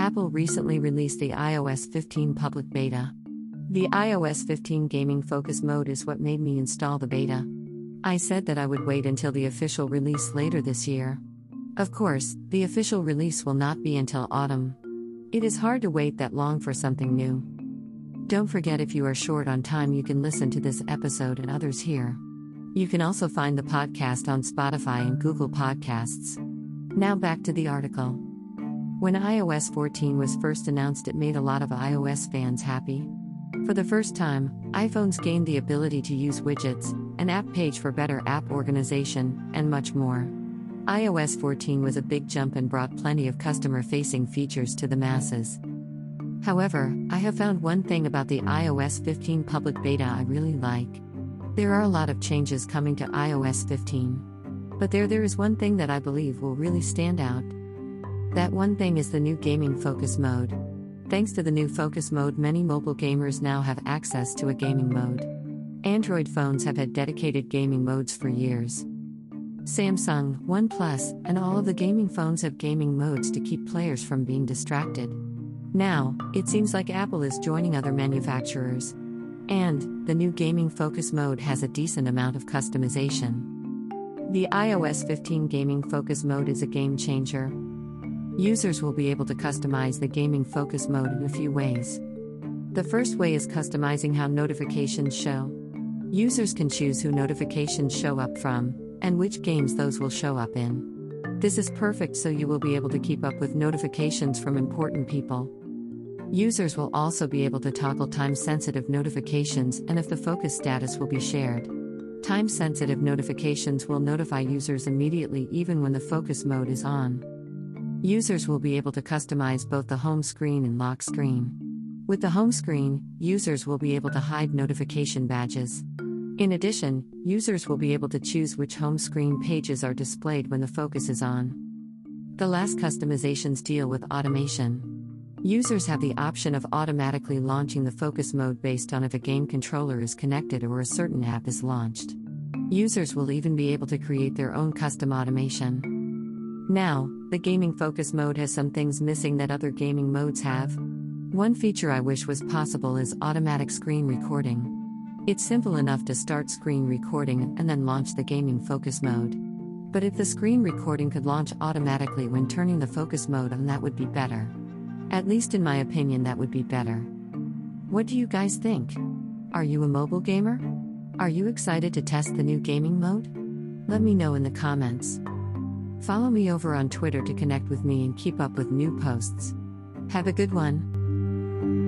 Apple recently released the iOS 15 public beta. The iOS 15 gaming focus mode is what made me install the beta. I said that I would wait until the official release later this year. Of course, the official release will not be until autumn. It is hard to wait that long for something new. Don't forget, if you are short on time, you can listen to this episode and others here. You can also find the podcast on Spotify and Google Podcasts. Now back to the article. When iOS 14 was first announced, it made a lot of iOS fans happy. For the first time, iPhones gained the ability to use widgets, an app page for better app organization, and much more. iOS 14 was a big jump and brought plenty of customer-facing features to the masses. However, I have found one thing about the iOS 15 public beta I really like. There are a lot of changes coming to iOS 15. But there is one thing that I believe will really stand out. That one thing is the new gaming focus mode. Thanks to the new focus mode, many mobile gamers now have access to a gaming mode. Android phones have had dedicated gaming modes for years. Samsung, OnePlus, and all of the gaming phones have gaming modes to keep players from being distracted. Now, it seems like Apple is joining other manufacturers. And the new gaming focus mode has a decent amount of customization. The iOS 15 gaming focus mode is a game changer. Users will be able to customize the gaming focus mode in a few ways. The first way is customizing how notifications show. Users can choose who notifications show up from, and which games those will show up in. This is perfect, so you will be able to keep up with notifications from important people. Users will also be able to toggle time-sensitive notifications, and if the focus status will be shared. Time-sensitive notifications will notify users immediately even when the focus mode is on. Users will be able to customize both the home screen and lock screen. With the home screen, users will be able to hide notification badges. In addition, users will be able to choose which home screen pages are displayed when the focus is on. The last customizations deal with automation. Users have the option of automatically launching the focus mode based on if a game controller is connected or a certain app is launched. Users will even be able to create their own custom automation. Now, the gaming focus mode has some things missing that other gaming modes have. One feature I wish was possible is automatic screen recording. It's simple enough to start screen recording and then launch the gaming focus mode. But if the screen recording could launch automatically when turning the focus mode on, that would be better. At least in my opinion, that would be better. What do you guys think? Are you a mobile gamer? Are you excited to test the new gaming mode? Let me know in the comments. Follow me over on Twitter to connect with me and keep up with new posts. Have a good one.